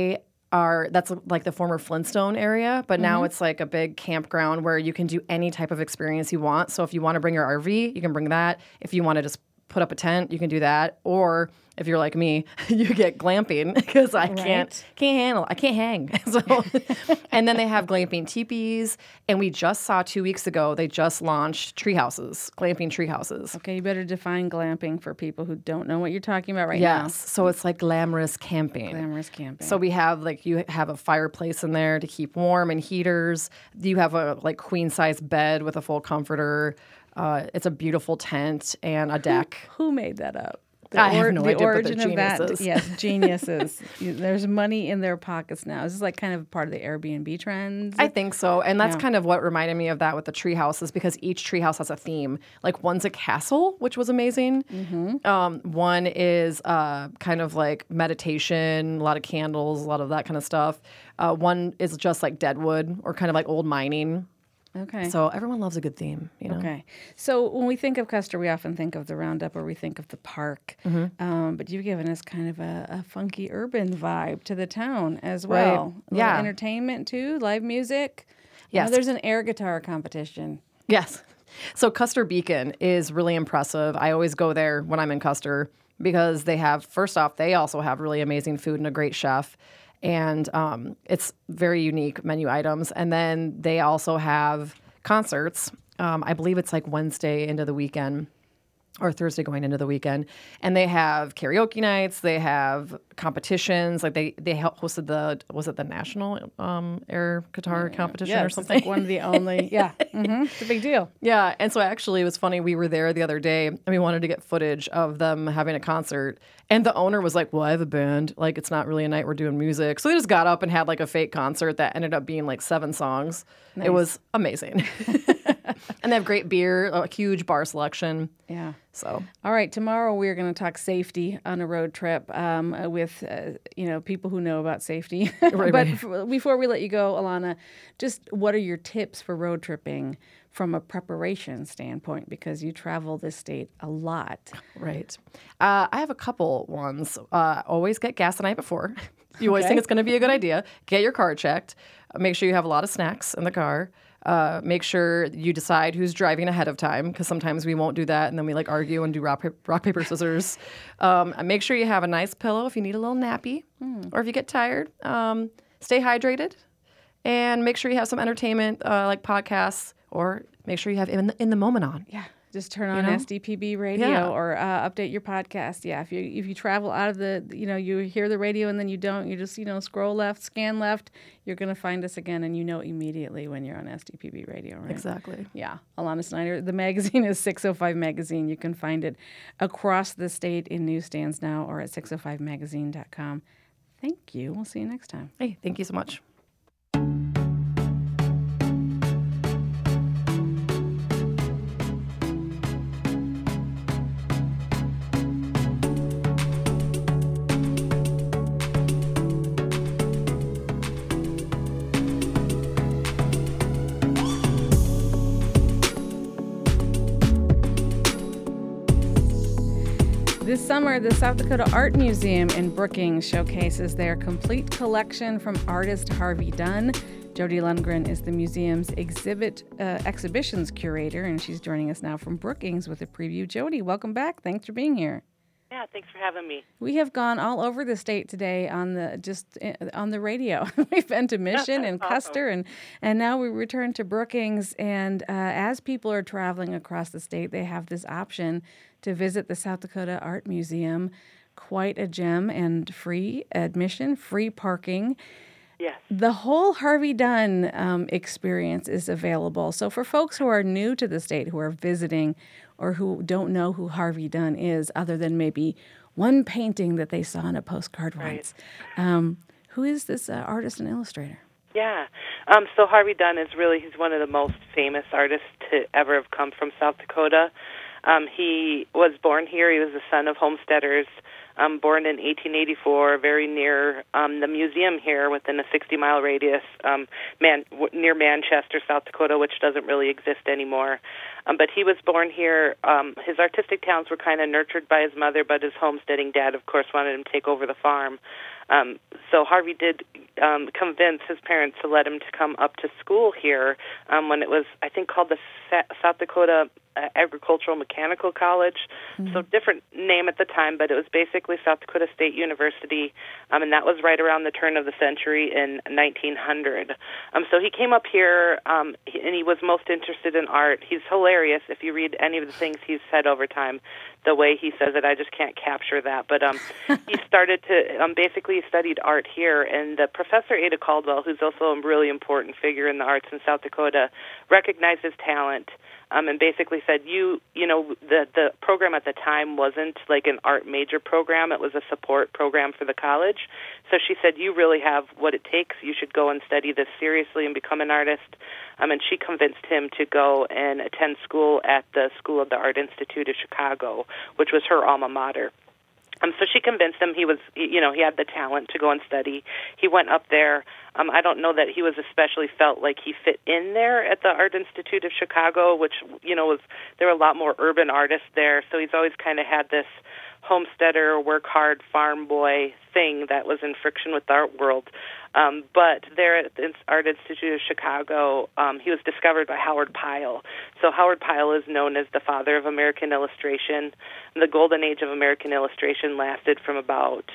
that's like the former Flintstone area, but now it's like a big campground where you can do any type of experience you want. So if you want to bring your RV, you can bring that. If you want to just put up a tent, you can do that. Or if you're like me, you get glamping because I can't hang. So, and then they have glamping teepees. And we just saw 2 weeks ago, they just launched tree houses, glamping tree houses. Okay, you better define glamping for people who don't know what you're talking about right now. Yes, so it's like glamorous camping. Glamorous camping. So we have you have a fireplace in there to keep warm and heaters. You have a queen size bed with a full comforter. It's a beautiful tent and a deck. Who made that up? I have no idea, but they're origin of that, geniuses. yes, geniuses. There's money in their pockets now. Is this like kind of part of the Airbnb trends? I think so, and that's Yeah. kind of what reminded me of that with the tree houses because each tree house has a theme. Like one's a castle, which was amazing. One is kind of like meditation, a lot of candles, a lot of that kind of stuff. One is just like deadwood or kind of like old mining. Okay. So everyone loves a good theme, you know? Okay. So when we think of Custer, we often think of the Roundup or we think of the park. But you've given us kind of a funky urban vibe to the town as well. Right. A little Yeah. entertainment too, live music. Yes. There's an air guitar competition. Yes. So Custer Beacon is really impressive. I always go there when I'm in Custer because they also have really amazing food and a great chef. And it's very unique menu items. And then they also have concerts. I believe it's like Wednesday into the weekend or Thursday going into the weekend. And they have karaoke nights. They have competitions. Like they hosted was it the National Air Guitar Competition or something? It's like one of the only. Yeah. It's a big deal. Yeah, and so actually it was funny. We were there the other day, and we wanted to get footage of them having a concert. And the owner was like, well, I have a band. Like, it's not really a night we're doing music. So they just got up and had like a fake concert that ended up being like 7 songs. Nice. It was amazing. And they have great beer, a huge bar selection. Yeah. So, all right, tomorrow we're going to talk safety on a road trip with people who know about safety. But before we let you go, Alana, just what are your tips for road tripping from a preparation standpoint? Because you travel this state a lot. Right. I have a couple ones. Always get gas the night before. You always think it's going to be a good idea. Get your car checked. Make sure you have a lot of snacks in the car. Make sure you decide who's driving ahead of time, because sometimes we won't do that, and then we argue and do rock, paper, scissors. Make sure you have a nice pillow if you need a little nappy, or if you get tired. Stay hydrated, and make sure you have some entertainment like podcasts, or make sure you have in the moment on. Yeah. Just turn on SDPB radio or update your podcast. Yeah, if you travel out of the, you hear the radio and then you don't, you just, scroll left, scan left, you're going to find us again, and immediately when you're on SDPB radio, right? Exactly. Yeah. Alana Snyder. The magazine is 605 Magazine. You can find it across the state in newsstands now or at 605magazine.com. Thank you. We'll see you next time. Hey, thank you so much. This summer, the South Dakota Art Museum in Brookings showcases their complete collection from artist Harvey Dunn. Jody Lundgren is the museum's exhibitions curator, and she's joining us now from Brookings with a preview. Jody, welcome back. Thanks for being here. Yeah, thanks for having me. We have gone all over the state today on the radio. We've been to Mission and Custer, and now we return to Brookings. And as people are traveling across the state, they have this option to visit the South Dakota Art Museum. Quite a gem, and free admission, free parking. Yes. The whole Harvey Dunn experience is available. So for folks who are new to the state, who are visiting, or who don't know who Harvey Dunn is, other than maybe one painting that they saw on a postcard once, who is this artist and illustrator? Yeah. So Harvey Dunn is he's one of the most famous artists to ever have come from South Dakota. He was born here. He was the son of homesteaders, born in 1884, very near the museum here, within a 60-mile radius, near Manchester, South Dakota, which doesn't really exist anymore. But he was born here. His artistic talents were kind of nurtured by his mother, but his homesteading dad, of course, wanted him to take over the farm. So Harvey did convince his parents to let him to come up to school here when it was, I think, called the South Dakota Agricultural Mechanical College. So different name at the time, but it was basically South Dakota State University, and that was right around the turn of the century in 1900. So he came up here, and he was most interested in art. He's hilarious. If you read any of the things he's said over time, the way he says it, I just can't capture that. But he started to, basically he studied art here, and Professor Ada Caldwell, who's also a really important figure in the arts in South Dakota, recognized his talent. And basically said, the program at the time wasn't like an art major program. It was a support program for the college. So she said, you really have what it takes. You should go and study this seriously and become an artist. And she convinced him to go and attend school at the School of the Art Institute of Chicago, which was her alma mater. So she convinced him he had the talent to go and study. He went up there. I don't know that he was especially felt like he fit in there at the Art Institute of Chicago, which, there were a lot more urban artists there. So he's always kind of had this homesteader, work hard, farm boy thing that was in friction with the art world. But there at the Art Institute of Chicago, he was discovered by Howard Pyle. So Howard Pyle is known as the father of American illustration. The golden age of American illustration lasted from about,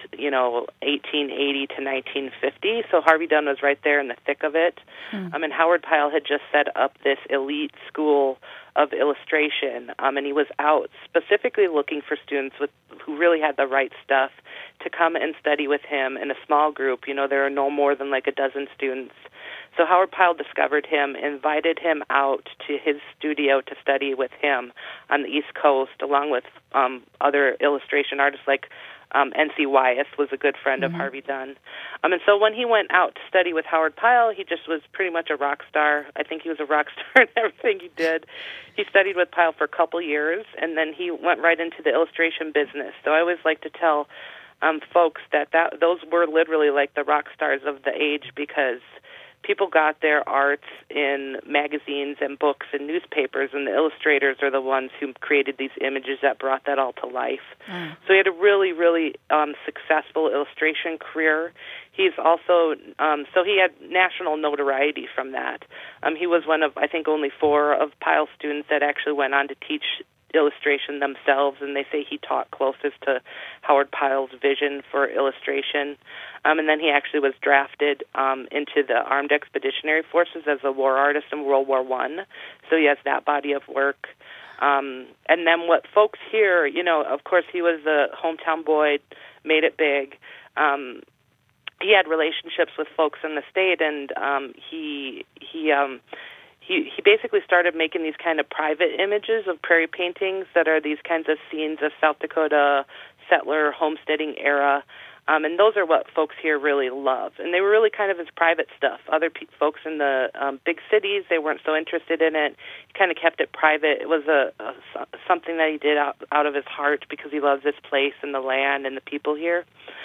1880 to 1950. So Harvey Dunn was right there in the thick of it. And Howard Pyle had just set up this elite school of illustration, and he was out specifically looking for students who really had the right stuff to come and study with him in a small group. There are no more than like a dozen students. So Howard Pyle discovered him, invited him out to his studio to study with him on the East Coast, along with other illustration artists like N.C. Wyeth was a good friend of Harvey Dunn. And so when he went out to study with Howard Pyle, he just was pretty much a rock star. I think he was a rock star in everything he did. He studied with Pyle for a couple years, and then he went right into the illustration business. So I always like to tell folks that those were literally like the rock stars of the age, because people got their arts in magazines and books and newspapers, and the illustrators are the ones who created these images that brought that all to life. So he had a really, really successful illustration career. He's also, so he had national notoriety from that. He was one of, I think, only 4 of Pyle's students that actually went on to teach illustration themselves, and they say he taught closest to Howard Pyle's vision for illustration. And then he actually was drafted into the Armed Expeditionary Forces as a war artist in World War I, so he has that body of work. And then what folks here, of course he was a hometown boy, made it big. He had relationships with folks in the state, and he basically started making these kind of private images of prairie paintings that are these kinds of scenes of South Dakota settler homesteading era. And those are what folks here really love. And they were really kind of his private stuff. Other folks in the big cities, they weren't so interested in it. He kind of kept it private. It was something that he did out of his heart because he loves this place and the land and the people here.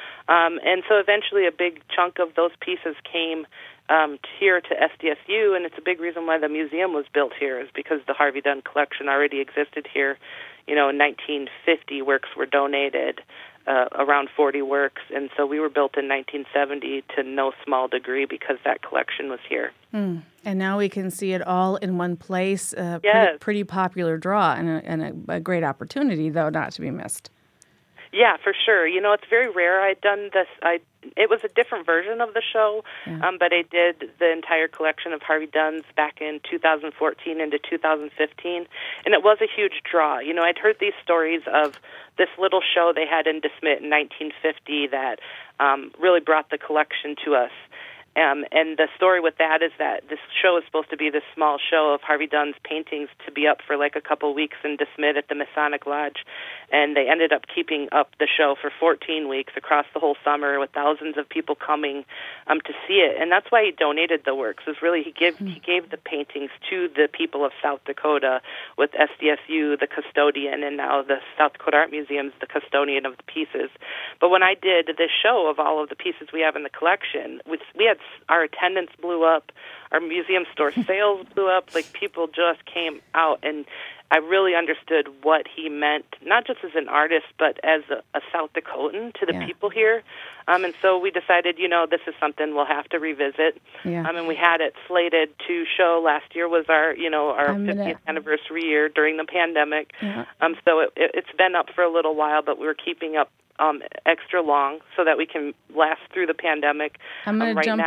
And so eventually a big chunk of those pieces came here to SDSU, and it's a big reason why the museum was built here, is because the Harvey Dunn collection already existed here. In 1950, works were donated, around 40 works, and so we were built in 1970 to no small degree because that collection was here. And now we can see it all in one place. Yes. Pretty popular draw, and a great opportunity, though, not to be missed. Yeah, for sure. It's very rare. I'd done this. It was a different version of the show, but I did the entire collection of Harvey Dunn's back in 2014 into 2015, and it was a huge draw. I'd heard these stories of this little show they had in DeSmet in 1950 that really brought the collection to us. And the story with that is that this show is supposed to be this small show of Harvey Dunn's paintings to be up for like a couple weeks in DeSmet at the Masonic Lodge. And they ended up keeping up the show for 14 weeks across the whole summer with thousands of people coming to see it. And that's why he donated the works, was really he gave the paintings to the people of South Dakota, with SDSU, the custodian, and now the South Dakota Art Museum is the custodian of the pieces. But when I did this show of all of the pieces we have in the collection, we had our attendance blew up, our museum store sales blew up, like people just came out, and I really understood what he meant, not just as an artist, but as a South Dakotan to the people here. And so we decided, this is something we'll have to revisit. And we had it slated to show. Last year was our 50th anniversary year during the pandemic. So it's been up for a little while, but we were keeping up extra long so that we can last through the pandemic. I'm going to jump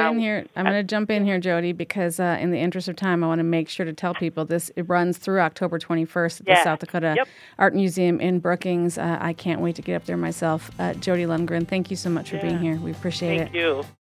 in here, Jody, because in the interest of time, I want to make sure to tell people it runs through October 21st at the South Dakota Art Museum in Brookings. I can't wait to get up there myself. Jody Lundgren, thank you so much for being here. We appreciate it. Thank you.